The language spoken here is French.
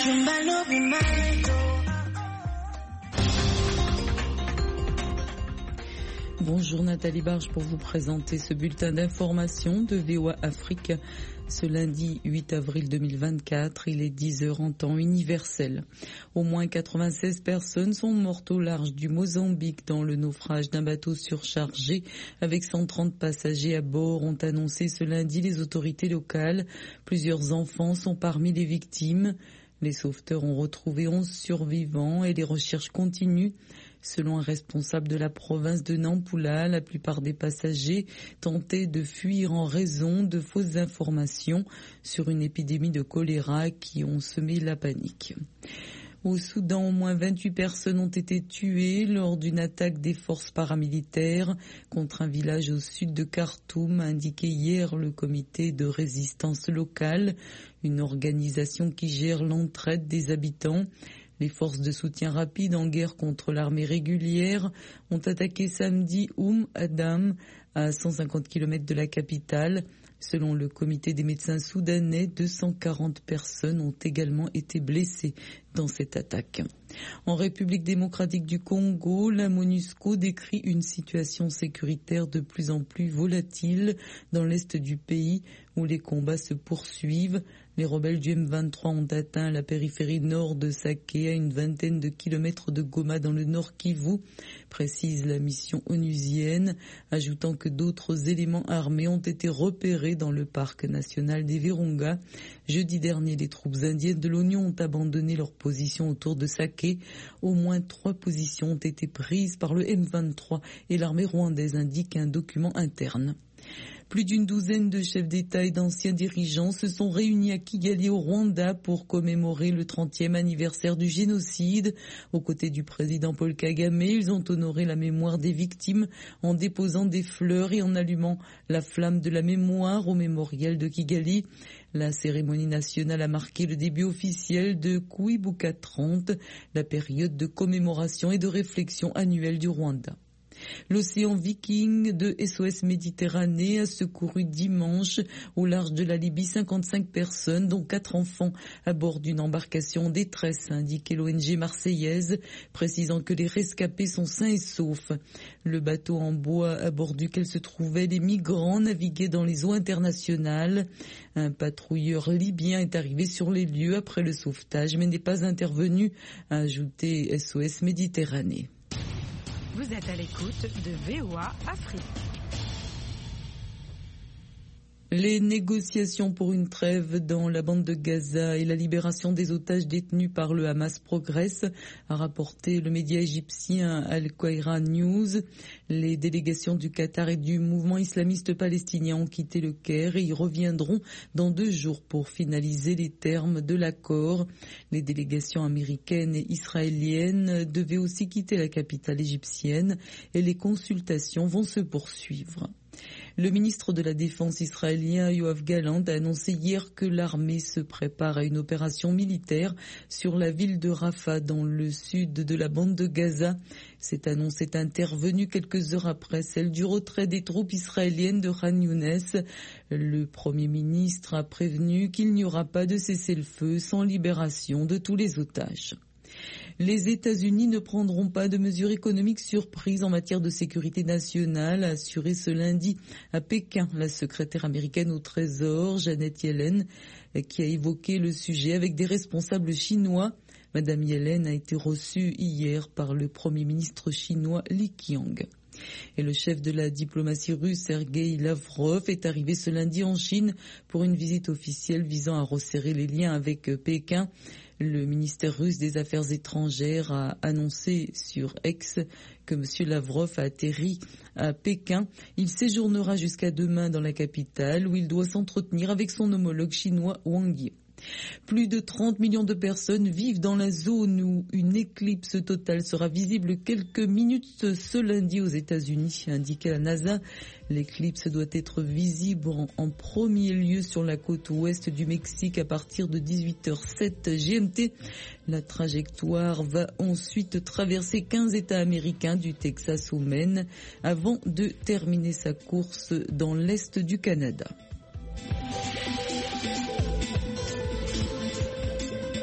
Bonjour Nathalie Barge pour vous présenter ce bulletin d'information de VOA Afrique. Ce lundi 8 avril 2024, il est 10h en temps universel. Au moins 96 personnes sont mortes au large du Mozambique dans le naufrage d'un bateau surchargé avec 130 passagers à bord, ont annoncé ce lundi les autorités locales. Plusieurs enfants sont parmi les victimes. Les sauveteurs ont retrouvé 11 survivants et les recherches continuent. Selon un responsable de la province de Nampula, la plupart des passagers tentaient de fuir en raison de fausses informations sur une épidémie de choléra qui ont semé la panique. Au Soudan, au moins 28 personnes ont été tuées lors d'une attaque des forces paramilitaires contre un village au sud de Khartoum, a indiqué hier le comité de résistance locale, une organisation qui gère l'entraide des habitants. Les forces de soutien rapide en guerre contre l'armée régulière ont attaqué samedi Adam, à 150 km de la capitale. Selon le comité des médecins soudanais, 240 personnes ont également été blessées dans cette attaque. En République démocratique du Congo, la MONUSCO décrit une situation sécuritaire de plus en plus volatile dans l'est du pays où les combats se poursuivent. Les rebelles du M23 ont atteint la périphérie nord de Saké, à une vingtaine de kilomètres de Goma dans le nord Kivu, précise la mission onusienne, ajoutant que d'autres éléments armés ont été repérés dans le parc national des Virunga. Jeudi dernier, les troupes indiennes de l'ONU ont abandonné leur position autour de Saké. Au moins 3 positions ont été prises par le M23 et l'armée rwandaise, indique un document interne. Plus d'une douzaine de chefs d'État et d'anciens dirigeants se sont réunis à Kigali au Rwanda pour commémorer le 30e anniversaire du génocide. Aux côtés du président Paul Kagame, ils ont honoré la mémoire des victimes en déposant des fleurs et en allumant la flamme de la mémoire au mémorial de Kigali. La cérémonie nationale a marqué le début officiel de Kwibuka 30, la période de commémoration et de réflexion annuelle du Rwanda. L'océan Viking de SOS Méditerranée a secouru dimanche au large de la Libye 55 personnes, dont 4 enfants, à bord d'une embarcation en détresse, a indiqué l'ONG marseillaise, précisant que les rescapés sont sains et saufs. Le bateau en bois à bord duquel se trouvaient les migrants naviguait dans les eaux internationales. Un patrouilleur libyen est arrivé sur les lieux après le sauvetage, mais n'est pas intervenu, a ajouté SOS Méditerranée. Vous êtes à l'écoute de VOA Afrique. Les négociations pour une trêve dans la bande de Gaza et la libération des otages détenus par le Hamas progressent, a rapporté le média égyptien Al-Qaïra News. Les délégations du Qatar et du mouvement islamiste palestinien ont quitté le Caire et y reviendront dans 2 jours pour finaliser les termes de l'accord. Les délégations américaines et israéliennes devaient aussi quitter la capitale égyptienne et les consultations vont se poursuivre. Le ministre de la Défense israélien Yoav Gallant a annoncé hier que l'armée se prépare à une opération militaire sur la ville de Rafah dans le sud de la bande de Gaza. Cette annonce est intervenue quelques heures après celle du retrait des troupes israéliennes de Khan Younes. Le Premier ministre a prévenu qu'il n'y aura pas de cessez-le-feu sans libération de tous les otages. Les États-Unis ne prendront pas de mesures économiques surprises en matière de sécurité nationale, a assuré ce lundi à Pékin la secrétaire américaine au Trésor, Janet Yellen, qui a évoqué le sujet avec des responsables chinois. Madame Yellen a été reçue hier par le Premier ministre chinois Li Qiang. Et le chef de la diplomatie russe, Sergueï Lavrov, est arrivé ce lundi en Chine pour une visite officielle visant à resserrer les liens avec Pékin. Le ministère russe des Affaires étrangères a annoncé sur X que M. Lavrov a atterri à Pékin. Il séjournera jusqu'à demain dans la capitale où il doit s'entretenir avec son homologue chinois Wang Yi. Plus de 30 millions de personnes vivent dans la zone où une éclipse totale sera visible quelques minutes ce lundi aux États-Unis, a indiqué la NASA. L'éclipse doit être visible en premier lieu sur la côte ouest du Mexique à partir de 18h07 GMT. La trajectoire va ensuite traverser 15 États américains du Texas au Maine avant de terminer sa course dans l'est du Canada.